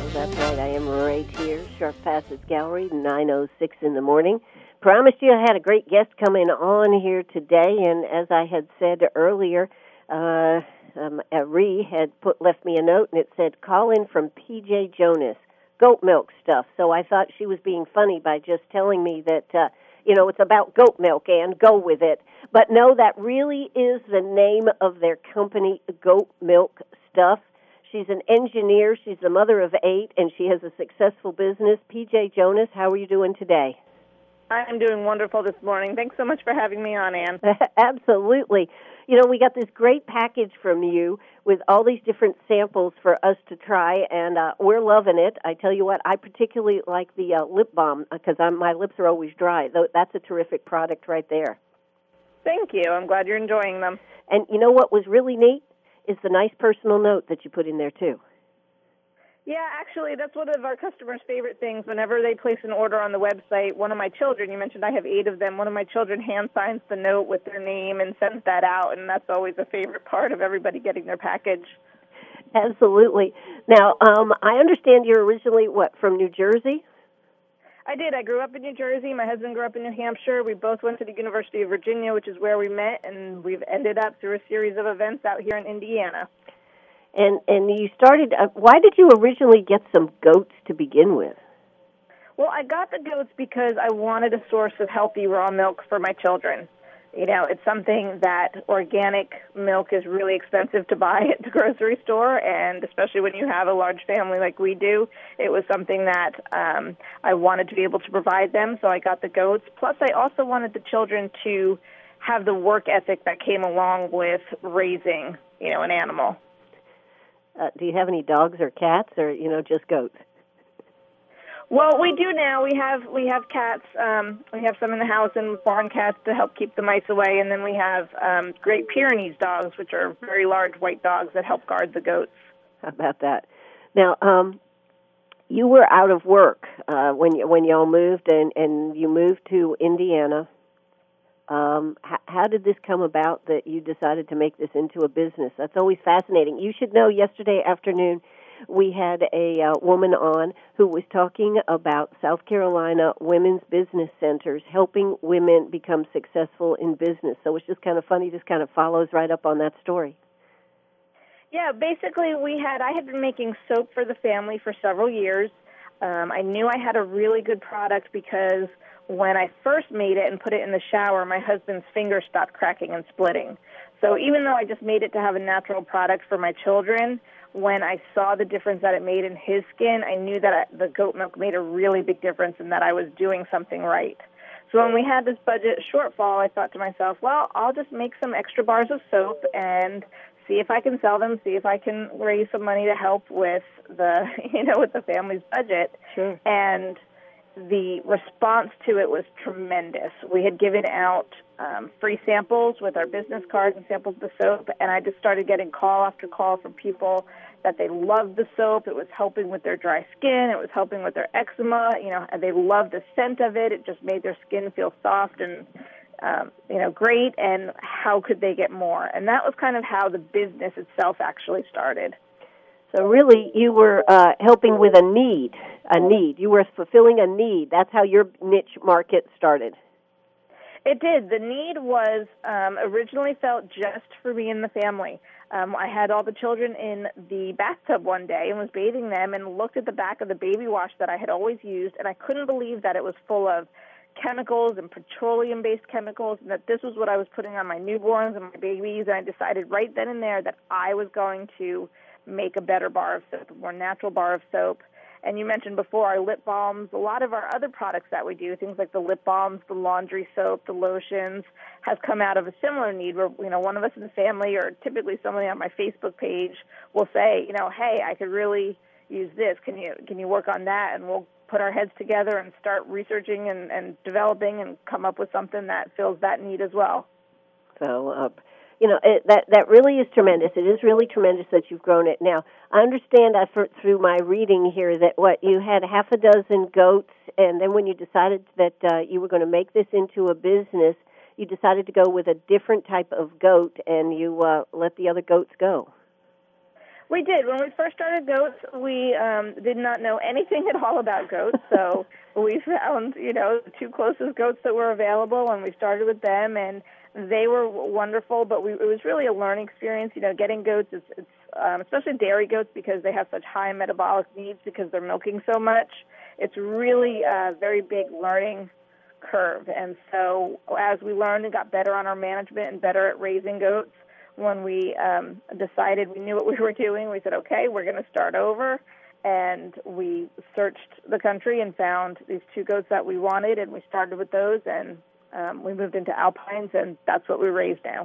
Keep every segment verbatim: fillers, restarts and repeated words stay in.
That's right. I am right here. Sharp Passage Gallery, nine oh six in the morning. Promised you I had a great guest coming on here today, and as I had said earlier, uh, um, Ree had put left me a note, and it said, call in from P J Jonas, goat milk stuff. So I thought she was being funny by just telling me that, uh, you know, it's about goat milk, and go with it. But no, that really is the name of their company, Goat Milk Stuff. She's an engineer. She's the mother of eight, and she has a successful business. P J Jonas, how are you doing today? I'm doing wonderful this morning. Thanks so much for having me on, Ann. Absolutely. You know, we got this great package from you with all these different samples for us to try, and uh, we're loving it. I tell you what, I particularly like the uh, lip balm because my lips are always dry. That's a terrific product right there. Thank you. I'm glad you're enjoying them. And you know what was really neat? Is the nice personal note that you put in there, too. Yeah, actually, that's one of our customers' favorite things. Whenever they place an order on the website, one of my children, you mentioned I have eight of them, one of my children hand signs the note with their name and sends that out, and that's always a favorite part of everybody getting their package. Absolutely. Now, um, I understand you're originally, what, from New Jersey? I did. I grew up in New Jersey. My husband grew up in New Hampshire. We both went to the University of Virginia, which is where we met, and we've ended up through a series of events out here in Indiana. And and you started, uh, why did you originally get some goats to begin with? Well, I got the goats because I wanted a source of healthy raw milk for my children. You know, it's something that organic milk is really expensive to buy at the grocery store, and especially when you have a large family like we do, it was something that um, I wanted to be able to provide them, so I got the goats. Plus, I also wanted the children to have the work ethic that came along with raising, you know, an animal. Uh, do you have any dogs or cats, or, you know, just goats? Well, we do now. We have we have cats. Um, we have some in the house and barn cats to help keep the mice away, and then we have um, Great Pyrenees dogs, which are very large white dogs that help guard the goats. How about that? Now, um, you were out of work uh, when you, when y'all moved, and, and you moved to Indiana. Um, how, how did this come about that you decided to make this into a business? That's always fascinating. You should know, yesterday afternoon, we had a uh, woman on who was talking about South Carolina women's business centers helping women become successful in business. So it's just kind of funny, just kind of follows right up on that story. Yeah, basically we had, I had been making soap for the family for several years. Um, I knew I had a really good product because when I first made it and put it in the shower, my husband's fingers stopped cracking and splitting. So even though I just made it to have a natural product for my children, when I saw the difference that it made in his skin, I knew that I, the goat milk made a really big difference and that I was doing something right. So when we had this budget shortfall, I thought to myself, well, I'll just make some extra bars of soap and see if I can sell them, see if I can raise some money to help with the, you know, with the family's budget. Sure. And the response to it was tremendous. We had given out um, free samples with our business cards and samples of the soap, and I just started getting call after call from people that they loved the soap. It was helping with their dry skin. It was helping with their eczema. You know, and they loved the scent of it. It just made their skin feel soft and, um, you know, great, and how could they get more? And that was kind of how the business itself actually started. So really, you were uh, helping with a need, a need. You were fulfilling a need. That's how your niche market started. It did. The need was um, originally felt just for me and the family. Um, I had all the children in the bathtub one day and was bathing them and looked at the back of the baby wash that I had always used, and I couldn't believe that it was full of chemicals and petroleum-based chemicals, and that this was what I was putting on my newborns and my babies, and I decided right then and there that I was going to make a better bar of soap, a more natural bar of soap. And you mentioned before our lip balms, a lot of our other products that we do, things like the lip balms, the laundry soap, the lotions, has come out of a similar need where, you know, one of us in the family or typically somebody on my Facebook page will say, you know, hey, I could really use this. Can you can you work on that? And we'll put our heads together and start researching and, and developing and come up with something that fills that need as well. So, uh, you know, it, that that really is tremendous. It is really tremendous that you've grown it. Now, I understand I, through my reading here that, what, you had half a dozen goats, and then when you decided that uh, you were going to make this into a business, you decided to go with a different type of goat, and you uh, let the other goats go. We did. When we first started goats, we um, did not know anything at all about goats. So we found, you know, the two closest goats that were available, and we started with them, and they were wonderful. But we, it was really a learning experience. You know, getting goats, it's, it's um, especially dairy goats, because they have such high metabolic needs because they're milking so much. It's really a very big learning curve. And so as we learned and got better on our management and better at raising goats, when we um, decided we knew what we were doing, we said, okay, we're going to start over. And we searched the country and found these two goats that we wanted, and we started with those, and um, we moved into Alpines, and that's what we raise now.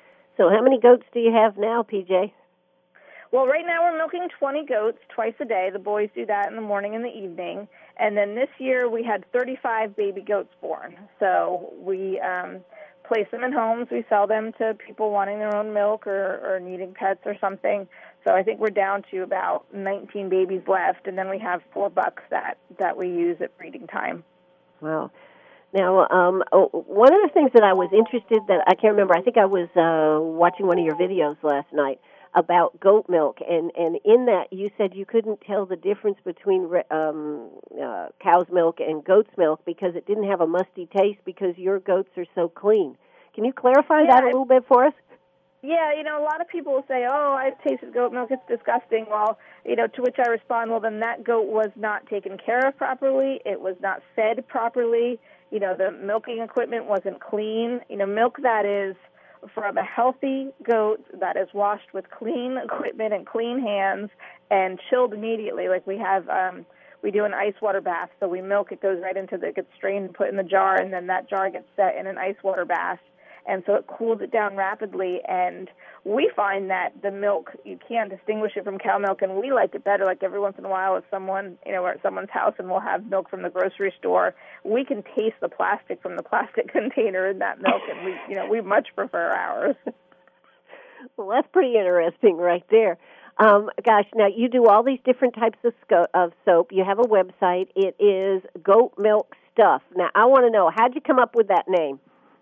So how many goats do you have now, P J? Well, right now we're milking twenty goats twice a day. The boys do that in the morning and the evening. And then this year we had thirty-five baby goats born. So we um, place them in homes. We sell them to people wanting their own milk or, or needing pets or something. So I think we're down to about nineteen babies left, and then we have four bucks that, that we use at breeding time. Wow. Now, um, one of the things that I was interested that I can't remember, I think I was uh, watching one of your videos last night about goat milk, and, and in that you said you couldn't tell the difference between um, uh, cow's milk and goat's milk because it didn't have a musty taste because your goats are so clean. Can you clarify yeah, that a little bit for us? Yeah, you know, a lot of people will say, oh, I've tasted goat milk, it's disgusting. Well, you know, to which I respond, well, then that goat was not taken care of properly. It was not fed properly. You know, the milking equipment wasn't clean. You know, milk that is from a healthy goat that is washed with clean equipment and clean hands and chilled immediately. Like we have, um, we do an ice water bath. So we milk, it goes right into the, it gets strained and put in the jar, and then that jar gets set in an ice water bath. And so it cools it down rapidly, and we find that the milk, you can't distinguish it from cow milk, and we like it better. Like every once in a while, if someone, you know, we're at someone's house and we'll have milk from the grocery store, we can taste the plastic from the plastic container in that milk, and we, you know, we much prefer ours. Well, that's pretty interesting right there. Um, gosh, now you do all these different types of, sco- of soap. You have a website. It is Goat Milk Stuff. Now, I want to know, how'd you come up with that name?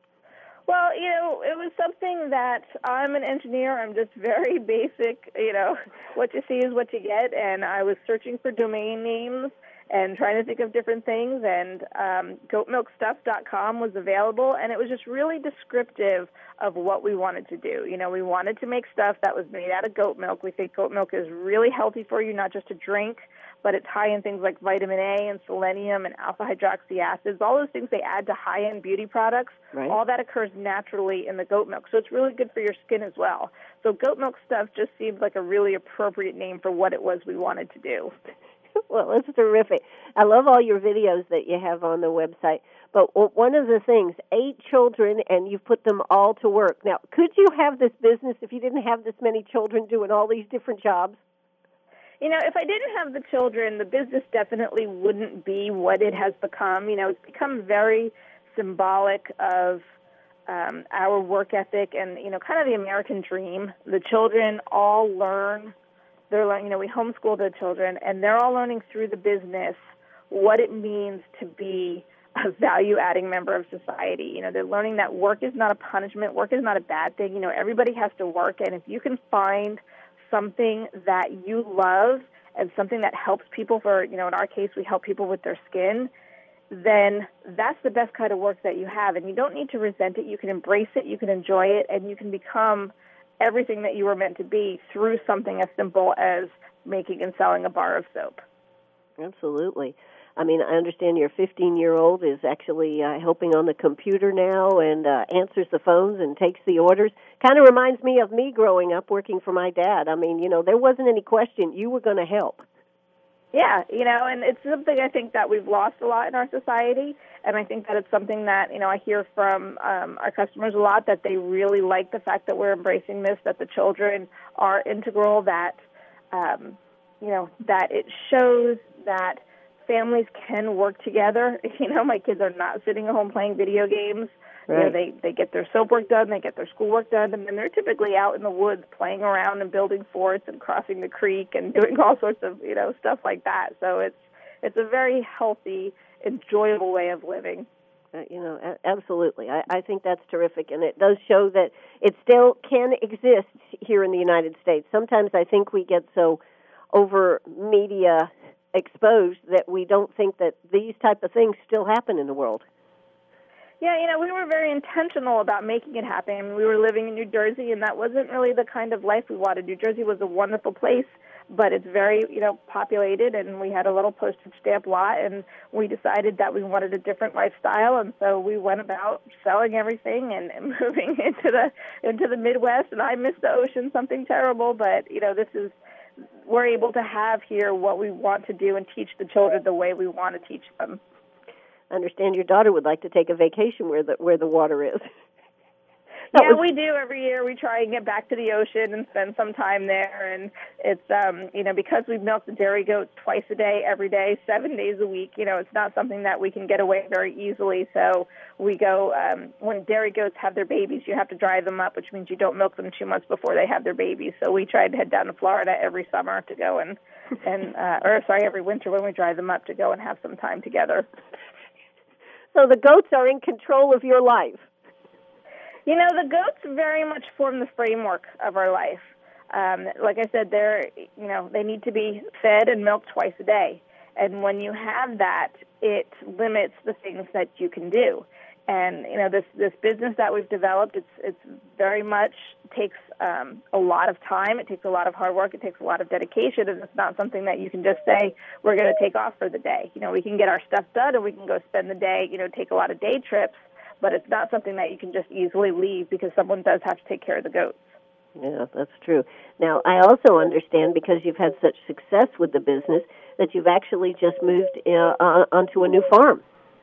Well, you know, it was something that I'm an engineer. I'm just very basic, you know, what you see is what you get. And I was searching for domain names and trying to think of different things. And um, goat milk stuff dot com was available. And it was just really descriptive of what we wanted to do. You know, we wanted to make stuff that was made out of goat milk. We think goat milk is really healthy for you, not just to drink, but it's high in things like vitamin A and selenium and alpha-hydroxy acids. All those things they add to high-end beauty products, right. All that occurs naturally in the goat milk. So it's really good for your skin as well. So Goat Milk Stuff just seemed like a really appropriate name for what it was we wanted to do. Well, it's terrific. I love all your videos that you have on the website. But one of the things, eight children, and you've put them all to work. Now, could you have this business if you didn't have this many children doing all these different jobs? You know, if I didn't have the children, the business definitely wouldn't be what it has become. You know, it's become very symbolic of um, our work ethic and, you know, kind of the American dream. The children all learn. They're learning, you know, we homeschool the children, and they're all learning through the business what it means to be a value-adding member of society. You know, they're learning that work is not a punishment. Work is not a bad thing. You know, everybody has to work, and if you can find something that you love and something that helps people for, you know, in our case, we help people with their skin, then that's the best kind of work that you have. And you don't need to resent it. You can embrace it. You can enjoy it. And you can become everything that you were meant to be through something as simple as making and selling a bar of soap. Absolutely. I mean, I understand your fifteen-year-old is actually uh, helping on the computer now and uh, answers the phones and takes the orders. Kind of reminds me of me growing up working for my dad. I mean, you know, there wasn't any question you were going to help. Yeah, you know, and it's something I think that we've lost a lot in our society, and I think that it's something that, you know, I hear from um, our customers a lot, that they really like the fact that we're embracing this, that the children are integral, that, um, you know, that it shows that families can work together. You know, my kids are not sitting at home playing video games. Right. You know, they, they get their soap work done, they get their schoolwork done, and then they're typically out in the woods playing around and building forts and crossing the creek and doing all sorts of, you know, stuff like that. So it's it's a very healthy, enjoyable way of living. Uh, you know, a- absolutely. I, I think that's terrific, and it does show that it still can exist here in the United States. Sometimes I think we get so over media exposed that we don't think that these type of things still happen in the world. Yeah, you know, we were very intentional about making it happen. I mean, we were living in New Jersey, and that wasn't really the kind of life we wanted. New Jersey was a wonderful place, but it's very, you know, populated, and we had a little postage stamp lot, and we decided that we wanted a different lifestyle, and so we went about selling everything and, and moving into the into the Midwest. And I miss the ocean, something terrible, but you know, this is we're able to have here what we want to do and teach the children the way we want to teach them. I understand your daughter would like to take a vacation where the where the water is. Yeah, was... we do every year. We try and get back to the ocean and spend some time there. And it's, um, you know, because we milk the dairy goat twice a day, every day, seven days a week, you know, it's not something that we can get away very easily. So we go, um, when dairy goats have their babies, you have to dry them up, which means you don't milk them two months before they have their babies. So we try to head down to Florida every summer to go and, and uh, or sorry, every winter when we dry them up to go and have some time together. So the goats are in control of your life. You know, the goats very much form the framework of our life. Um, like I said, they're, you know, they need to be fed and milked twice a day. And when you have that, it limits the things that you can do. And, you know, this, this business that we've developed, it's it's very much takes um, a lot of time. It takes a lot of hard work. It takes a lot of dedication. And it's not something that you can just say, we're going to take off for the day. You know, we can get our stuff done and we can go spend the day, you know, take a lot of day trips. But it's not something that you can just easily leave because someone does have to take care of the goats. Yeah, that's true. Now, I also understand, because you've had such success with the business, that you've actually just moved uh, onto a new farm.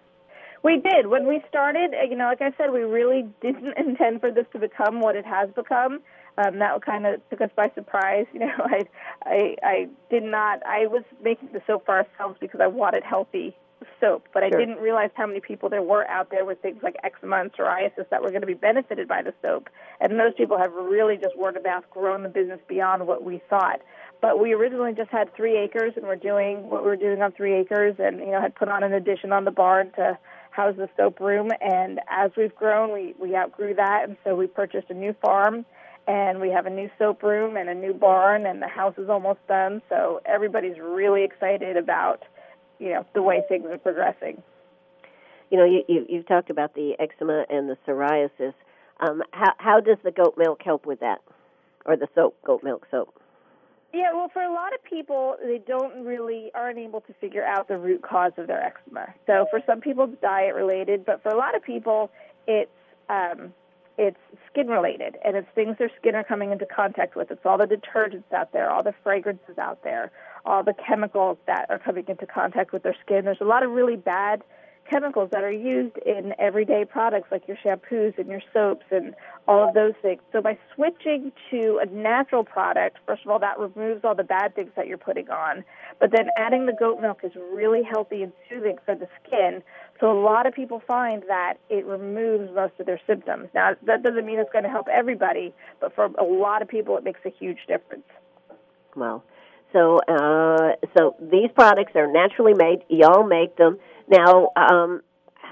We did. When we started, you know, like I said, we really didn't intend for this to become what it has become. Um, that kind of took us by surprise. You know, I, I, I did not, I was making the soap for ourselves because I wanted healthy soap, but I sure. didn't realize how many people there were out there with things like eczema and psoriasis that were going to be benefited by the soap. And those people have really just word of mouth grown the business beyond what we thought. But we originally just had three acres, and we're doing what we were doing on three acres, and you know, had put on an addition on the barn to house the soap room. And as we've grown, we we outgrew that, and so we purchased a new farm, and we have a new soap room and a new barn, and the house is almost done. So everybody's really excited about, you know, the way things are progressing. You know, you, you, you've talked about the eczema and the psoriasis. Um, how, how does the goat milk help with that, or the soap, goat milk soap? Yeah, well, for a lot of people, they don't really, aren't able to figure out the root cause of their eczema. So for some people, it's diet-related, but for a lot of people, it's um, it's skin-related, and it's things their skin are coming into contact with. It's all the detergents out there, all the fragrances out there, all the chemicals that are coming into contact with their skin. There's a lot of really bad chemicals that are used in everyday products like your shampoos and your soaps and all of those things. So by switching to a natural product, first of all, that removes all the bad things that you're putting on. But then adding the goat milk is really healthy and soothing for the skin. So a lot of people find that it removes most of their symptoms. Now, that doesn't mean it's going to help everybody, but for a lot of people, it makes a huge difference. Wow. So, uh, so these products are naturally made. Y'all make them. Now, um,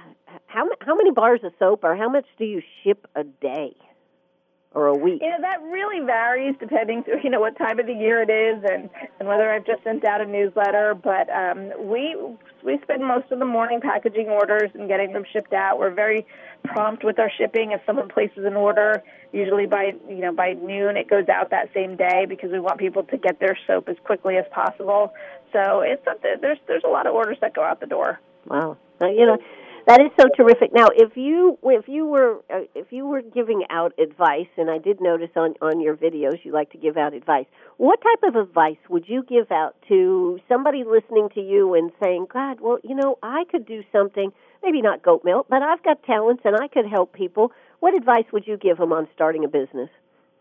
how how many bars of soap, or how much do you ship a day or a week? You know, that really varies depending, you know, what time of the year it is and, and whether I've just sent out a newsletter. But um, we we spend most of the morning packaging orders and getting them shipped out. We're very prompt with our shipping. If someone places an order, usually by you know by noon, it goes out that same day because we want people to get their soap as quickly as possible. So it's there's there's a lot of orders that go out the door. Wow, uh, you know, that is so terrific. Now, if you if you were uh, if you were giving out advice, and I did notice on, on your videos you like to give out advice, what type of advice would you give out to somebody listening to you and saying, God, well, you know, I could do something, maybe not goat milk, but I've got talents and I could help people. What advice would you give them on starting a business?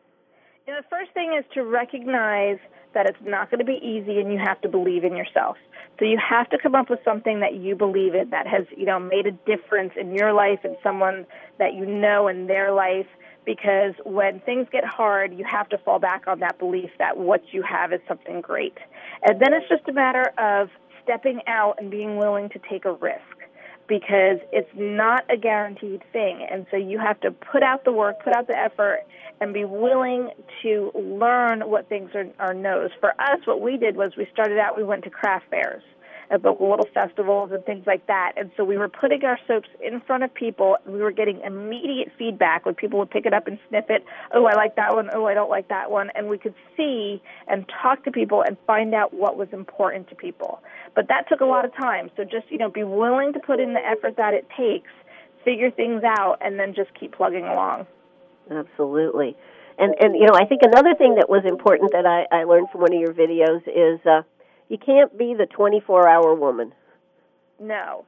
You know, the first thing is to recognize that it's not going to be easy, and you have to believe in yourself. So you have to come up with something that you believe in, that has, you know, made a difference in your life and someone that you know in their life, because when things get hard, you have to fall back on that belief that what you have is something great. And then it's just a matter of stepping out and being willing to take a risk. because it's not a guaranteed thing. And so you have to put out the work, put out the effort, and be willing to learn what things are, are no's. For us, what we did was we started out, we went to craft fairs at local little festivals and things like that. And so we were putting our soaps in front of people. We were getting immediate feedback when people would pick it up and sniff it. Oh, I like that one. Oh, I don't like that one. And we could see and talk to people and find out what was important to people. But that took a lot of time. So just, you know, be willing to put in the effort that it takes, figure things out, and then just keep plugging along. Absolutely. And, and you know, I think another thing that was important that I, I learned from one of your videos is uh, you can't be the twenty-four hour woman. No.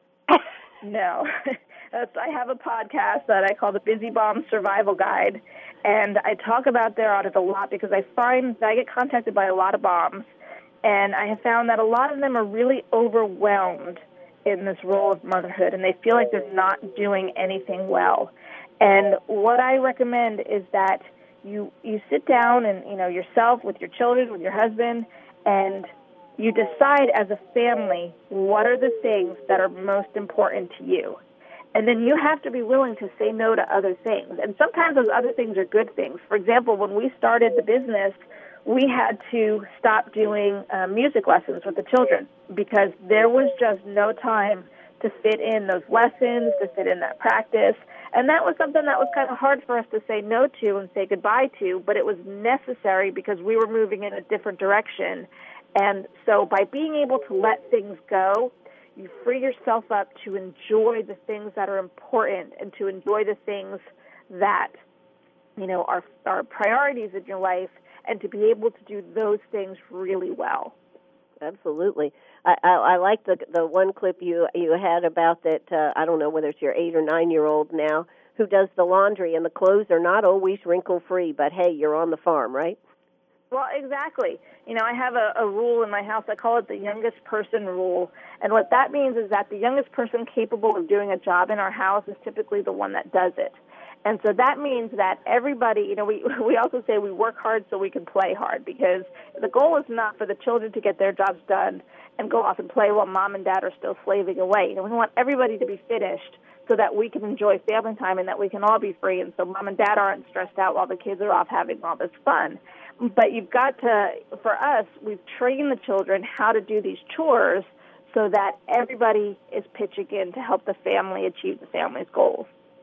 No. That's, I have a podcast that I call the Busy Mom Survival Guide, and I talk about their audit a lot because I find that I get contacted by a lot of moms, and I have found that a lot of them are really overwhelmed in this role of motherhood, and they feel like they're not doing anything well. And what I recommend is that you you sit down and, you know, yourself with your children, with your husband, and you decide as a family what are the things that are most important to you. And then you have to be willing to say no to other things. And sometimes those other things are good things. For example, when we started the business, we had to stop doing uh, music lessons with the children because there was just no time to fit in those lessons, to fit in that practice. And that was something that was kind of hard for us to say no to and say goodbye to, but it was necessary because we were moving in a different direction. And so by being able to let things go, you free yourself up to enjoy the things that are important and to enjoy the things that, you know, are, are priorities in your life, and to be able to do those things really well. Absolutely. I, I, I like the the one clip you you had about that, uh, I don't know whether it's your eight- or nine-year-old now, who does the laundry, and the clothes are not always wrinkle-free, but, hey, you're on the farm, right? Well, exactly. You know, I have a, a rule in my house. I call it the youngest person rule. And what that means is that the youngest person capable of doing a job in our house is typically the one that does it. And so that means that everybody, you know, we we also say we work hard so we can play hard, because the goal is not for the children to get their jobs done and go off and play while mom and dad are still slaving away. You know, we want everybody to be finished so that we can enjoy family time and that we can all be free, and so mom and dad aren't stressed out while the kids are off having all this fun. But you've got to, for us, we've trained the children how to do these chores so that everybody is pitching in to help the family achieve the family's goals.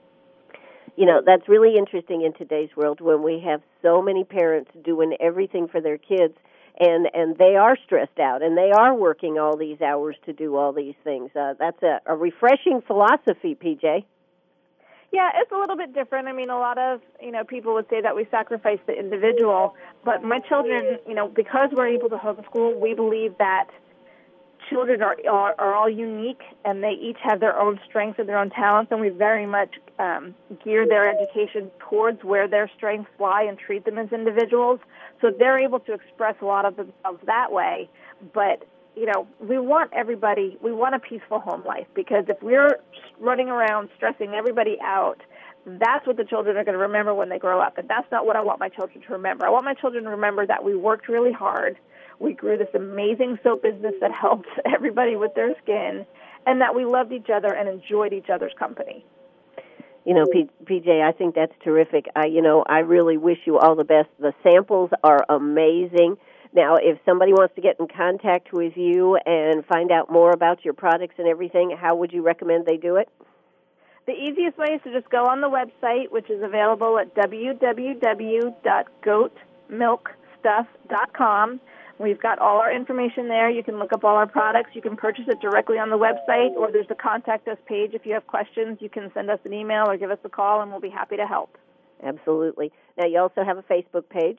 You know, that's really interesting in today's world when we have so many parents doing everything for their kids, and, and they are stressed out, and they are working all these hours to do all these things. Uh, that's a, a refreshing philosophy, P J. Yeah, it's a little bit different. I mean, a lot of, you know, people would say that we sacrifice the individual, but my children, you know, because we're able to homeschool, we believe that children are, are are all unique, and they each have their own strengths and their own talents, and we very much um, gear their education towards where their strengths lie and treat them as individuals. So they're able to express a lot of themselves that way. But, you know, we want everybody, we want a peaceful home life, because if we're running around stressing everybody out, that's what the children are going to remember when they grow up. And that's not what I want my children to remember. I want my children to remember that we worked really hard. We grew this amazing soap business that helped everybody with their skin, and that we loved each other and enjoyed each other's company. You know, P- PJ, I think that's terrific. I, you know, I really wish you all the best. The samples are amazing. Now, if somebody wants to get in contact with you and find out more about your products and everything, how would you recommend they do it? The easiest way is to just go on the website, which is available at w w w dot goat milk stuff dot com. We've got all our information there. You can look up all our products. You can purchase it directly on the website, or there's the Contact Us page. If you have questions, you can send us an email or give us a call, and we'll be happy to help. Absolutely. Now, you also have a Facebook page.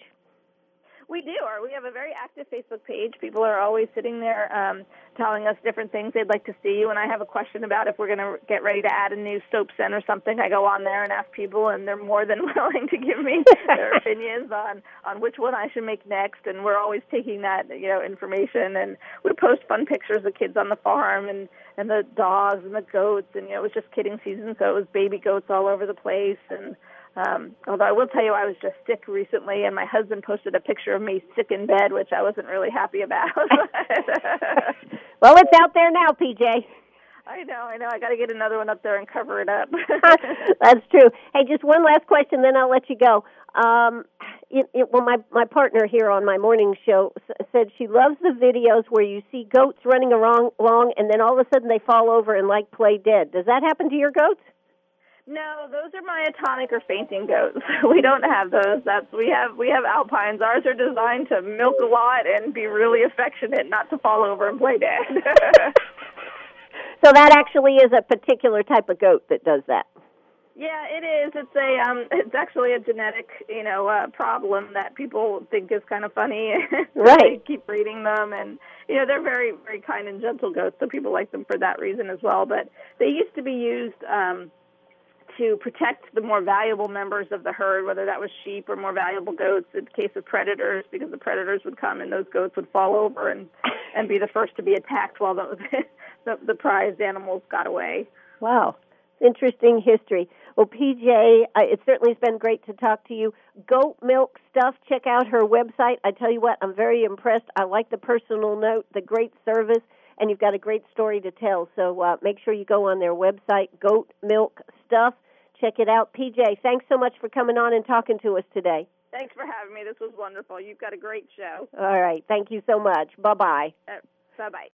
We do. Or we have a very active Facebook page. People are always sitting there um, telling us different things they'd like to see. When I have a question about if we're going to get ready to add a new soap scent or something, I go on there and ask people, and they're more than willing to give me their opinions on, on which one I should make next. And we're always taking that, you know, information. And we post fun pictures of kids on the farm and, and the dogs and the goats. And, you know, it was just kidding season, so it was baby goats all over the place. And Um, although I will tell you, I was just sick recently, and my husband posted a picture of me sick in bed, which I wasn't really happy about. Well, it's out there now, P J. I know, I know. I got to get another one up there and cover it up. That's true. Hey, just one last question, then I'll let you go. Um, it, it, well, my, my partner here on my morning show s- said she loves the videos where you see goats running along, along, and then all of a sudden they fall over and like play dead. Does that happen to your goats? No, those are myotonic or fainting goats. We don't have those. That's we have we have alpines. Ours are designed to milk a lot and be really affectionate, not to fall over and play dead. So that actually is a particular type of goat that does that. Yeah, it is. It's a um, it's actually a genetic, you know, uh, problem that people think is kind of funny. Right. They keep breeding them, and you know they're very, very kind and gentle goats, so people like them for that reason as well. But they used to be used um, to protect the more valuable members of the herd, whether that was sheep or more valuable goats in case of predators, because the predators would come and those goats would fall over and, and be the first to be attacked while those, the, the prized animals got away. Wow. Interesting history. Well, P J, uh, it certainly has been great to talk to you. Goat Milk Stuff, check out her website. I tell you what, I'm very impressed. I like the personal note, the great service, and you've got a great story to tell. So uh, make sure you go on their website, Goat Milk Stuff. Check it out. P J, thanks so much for coming on and talking to us today. Thanks for having me. This was wonderful. You've got a great show. All right. Thank you so much. Bye-bye. Uh, bye-bye.